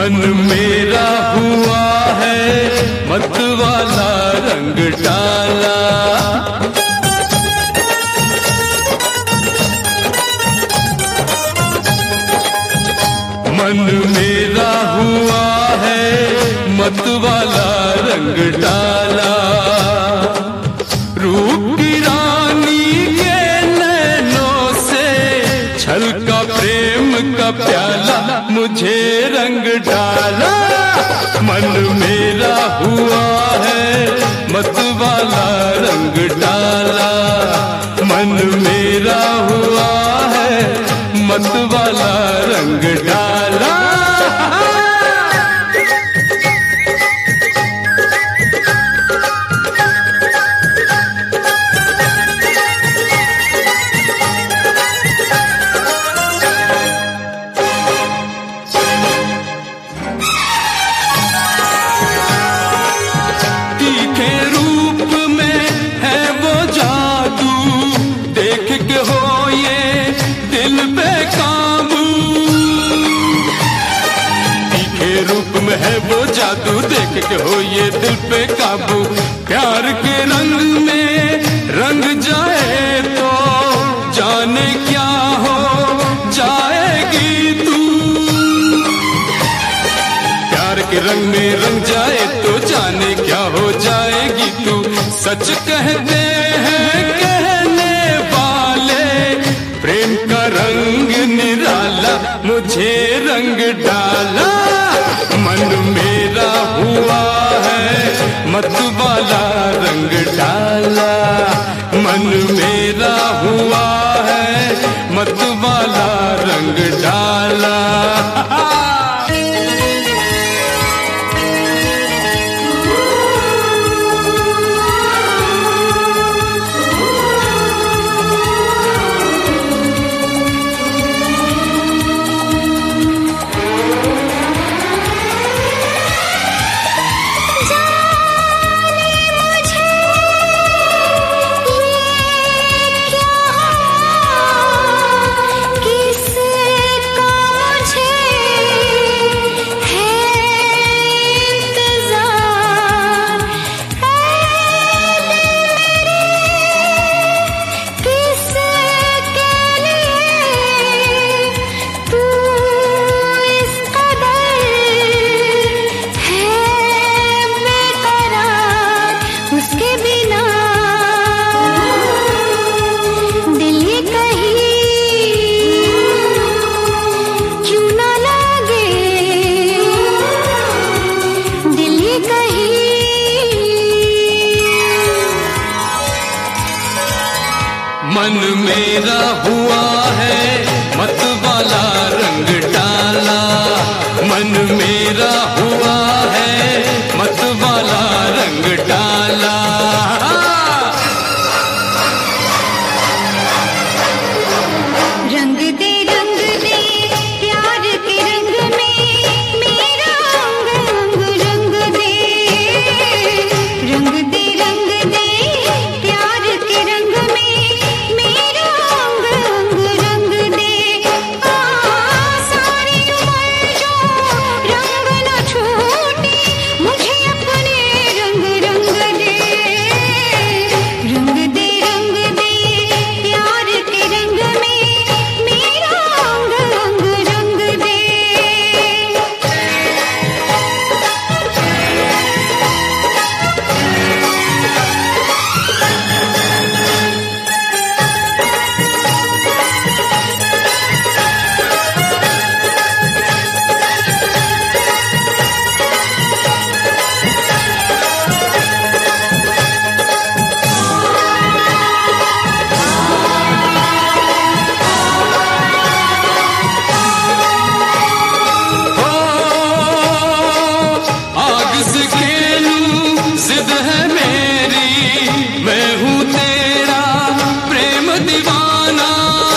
मन मेरा हुआ है मत वाला रंग डाला। मन मेरा हुआ है मत वाला रंग डाला। रूप की रानी के नैनों से छलका प्रेम का प्याला मुझे रंग डाला। मन मेरा हुआ है मत वाला रंग डाला। मन मेरा हुआ है मत वाला रंग डाला। तीखे रूप में है वो जादू, देख के हो ये दिल पे काबू। तीखे रूप में है वो जादू, देख के हो ये दिल पे काबू। प्यार के रंग में रंग जाए तो जाने क्या हो जाएगी तू। प्यार के रंग में रंग जाए तो जाने क्या हो जाएगी तू। सच कहते हैं कहने वाले, प्रेम का रंग निराला मुझे रंग डाला। मन मेरा हुआ है मत वाला रंग डाला। मन मेरा हुआ है मत वाला रंग डाला। मन मेरा हुआ है मत वाला रंग डाला। मन मेरा हुआ है मत वाला रंग डाला। रंग दे प्यार के रंग में मेरा अंग अंग रंग दे। रंग दे प्यार के रंग में मेरा अंग अंग रंग दे। सारी उम्र जो रंग न छूटे मुझे अपने रंग रंग दे। रंग दे प्यार के रंग में मेरा अंग अंग रंग दे। आग से खेलूं जिद है मेरी, मैं हूँ तेरा प्रेम दीवाना।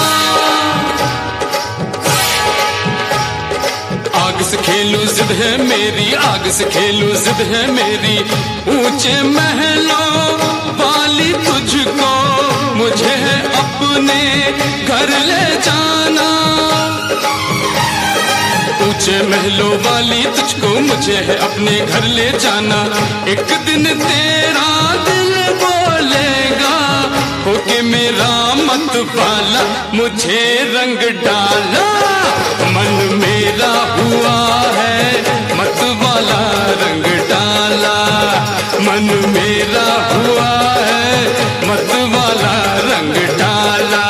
आग से खेलूं जिद है मेरी, आग से खेलूं जिद है मेरी। ऊंचे महलों वाली तुझको मुझे अपने घर ले जाना। ऊंचे महलों वाली तुझको मुझे है अपने घर ले जाना। एक दिन तेरा दिल बोलेगा होके मेरा मत वाला, मुझे रंग डाला। मन मेरा हुआ है मत वाला, रंग डाला। मन मेरा हुआ है मत वाला, रंग डाला।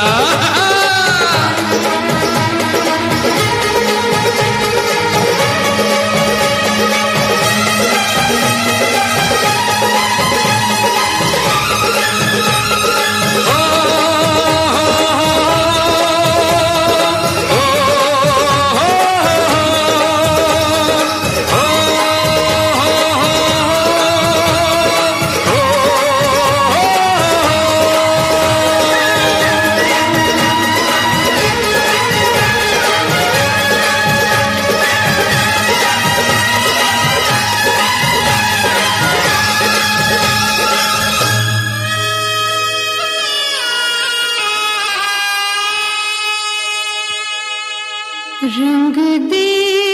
रंग दे